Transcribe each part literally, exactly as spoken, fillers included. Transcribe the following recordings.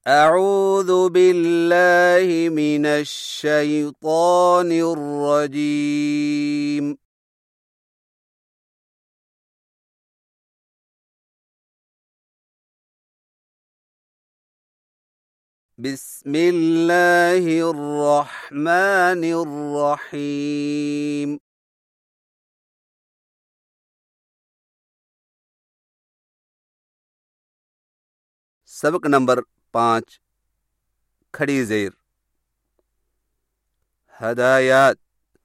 اعوذ باللہ من الشیطان الرجیم بسم اللہ الرحمن الرحیم سبق نمبر پانچ، کھڑی زیر۔ ہدایات۔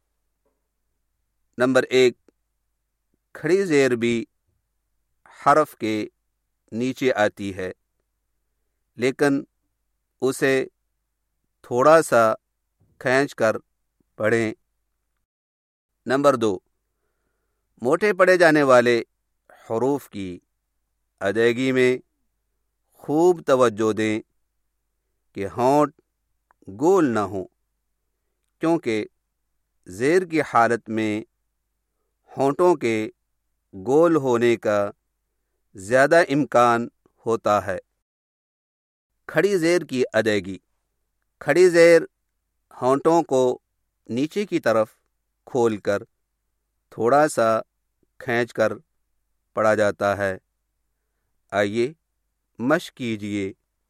نمبر ایک، کھڑی زیر بھی حرف کے نیچے آتی ہے، لیکن اسے تھوڑا سا کھینچ کر پڑھیں۔ نمبر دو، موٹے پڑھے جانے والے حروف کی ادائیگی میں خوب توجہ دیں کہ ہونٹ گول نہ ہوں، کیونکہ زیر کی حالت میں ہونٹوں کے گول ہونے کا زیادہ امکان ہوتا ہے۔ کھڑی زیر کی ادائیگی۔ کھڑی زیر ہونٹوں کو نیچے کی طرف کھول کر تھوڑا سا کھینچ کر پڑھا جاتا ہے۔ آئیے مشق کیجیے۔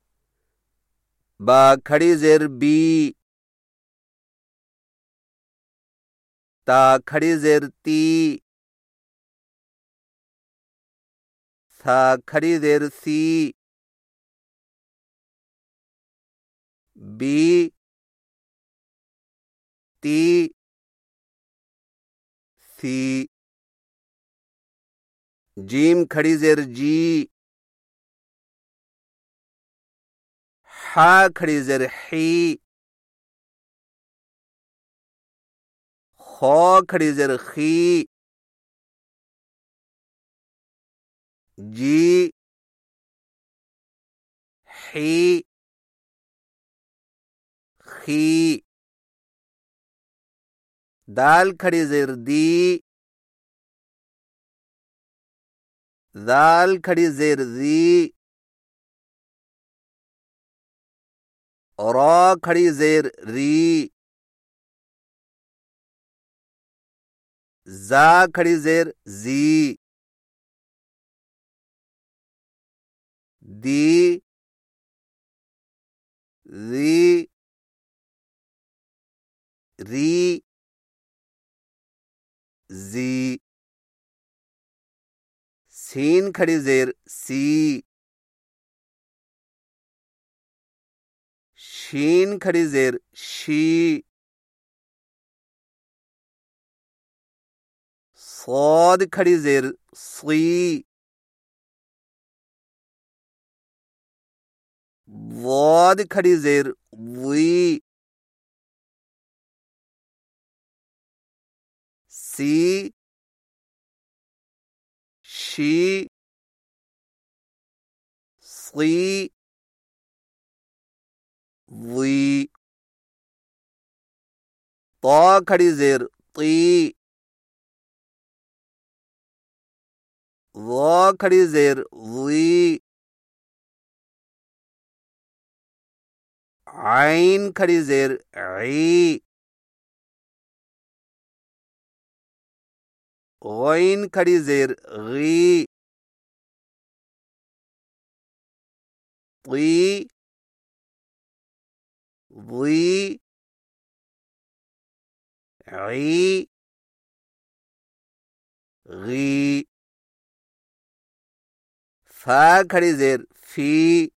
با کھڑی زیر بی، تا کھڑی زیر تی، ثا کھڑی زیر سی، بی، تی، سی، جیم کھڑی زیر جی، ہا کھڑی زیر حی، خو کھڑی زیر خی، جی، حی، خی، دال کھڑی زیر دی، دال کھڑی زیر زی، را کھڑی زیر ری، زا کھڑی زیر زی، دی، زی، ری، زی، سین کھڑی زیر سی، شین کھڑی زیر شی، صاد کھڑی زیر صی، ضاد کھڑی زیر وی، سی، شی، صی، وی، طا کھڑی زیر طی، وا کھڑی زیر وی، عین کھڑی زیر عی، غین کھڑی زیر غی، طی، وی، عی، غی، فا کھڑی زیر فی،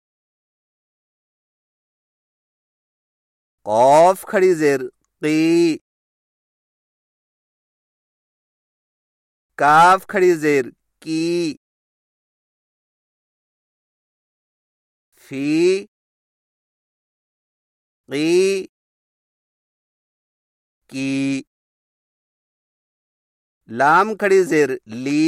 قاف کھڑی زیر قی، کاف کھڑی زیر کی، فی، قی، کی، لام کھڑی زیر لی،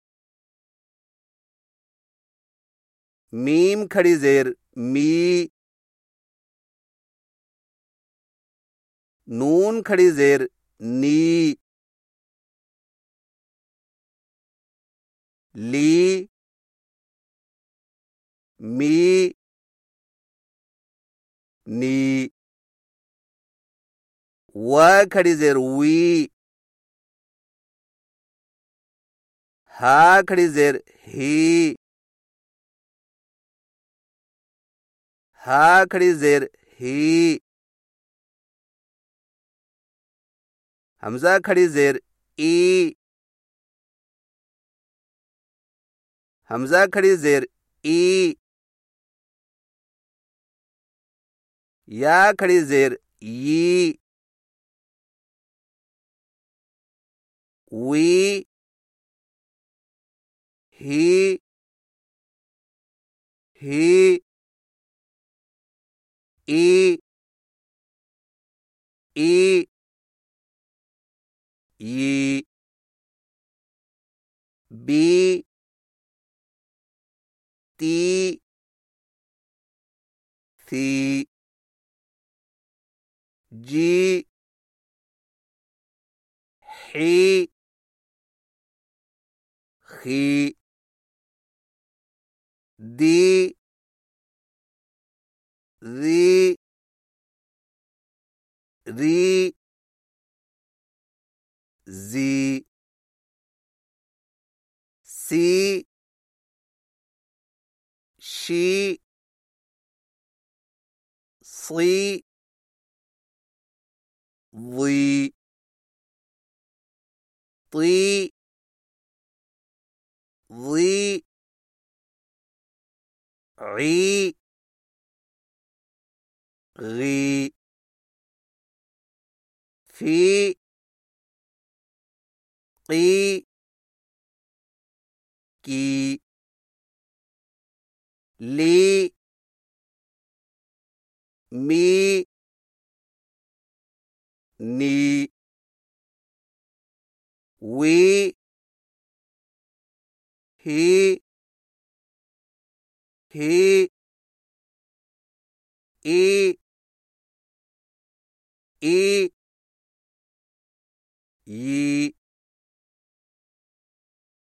میم کھڑی زیر می، نون کھڑی زیر نی، لی، می، नी व खड़ी जेर वी हा खड़ी जेर ही हा खड़ी जेर ही हमजा खड़ी जेर ई हमजा खड़ी जेर ई या खड़ी जेर यी वी ही ही ई ई यी बी ती सी जी ही ही दी री री जी सी शी सी वी ती वी री री फी की की ली मी नी वी ही ही ई ई यी